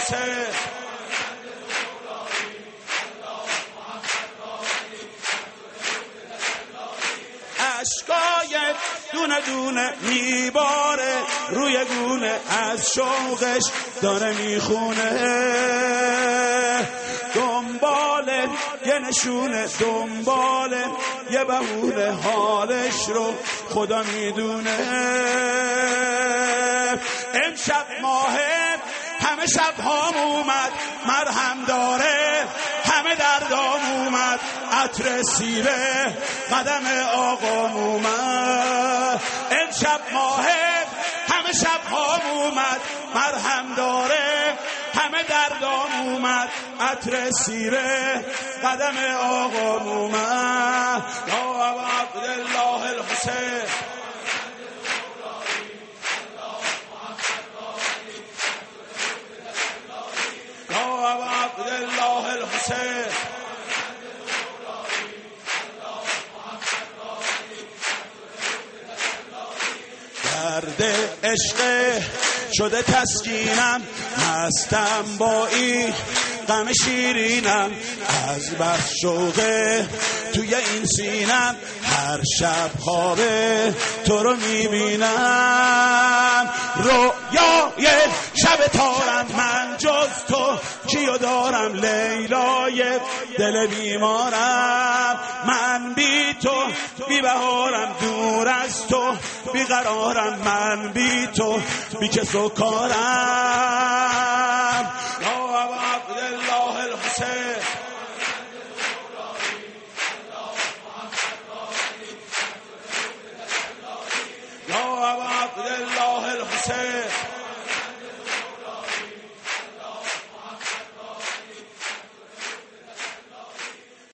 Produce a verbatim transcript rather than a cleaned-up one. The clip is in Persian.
الحسین. اشکای دونه دونه میباره روی گونه، از شوقش داره میخونه، دنبال یه نشونه، دنبال یه بهونه، حالش رو خدا میدونه. امشب ماهه همه شب هام اومد، مرهم داره همه دردام اومد، عطر سیره قدم آقام اومد. امشب ماهه همه شب هام اومد، مرهم داره همه دردام اومد، عطر سیره قدم آقام اومد. یا ابا عبدالله الحسین. یا ابا عبدالله الحسین. درد عشق شده تسکینم، هستم با این غم شیرینم، از بس شوقه توی این سینم، هر شب خوابه تو رو میبینم. رویای شب تارم من جز تو کیو دارم، لیلای دل بیمارم، من بی تو بی بهارم، دور از تو بی قرارم، من بی تو بی کس و کارم.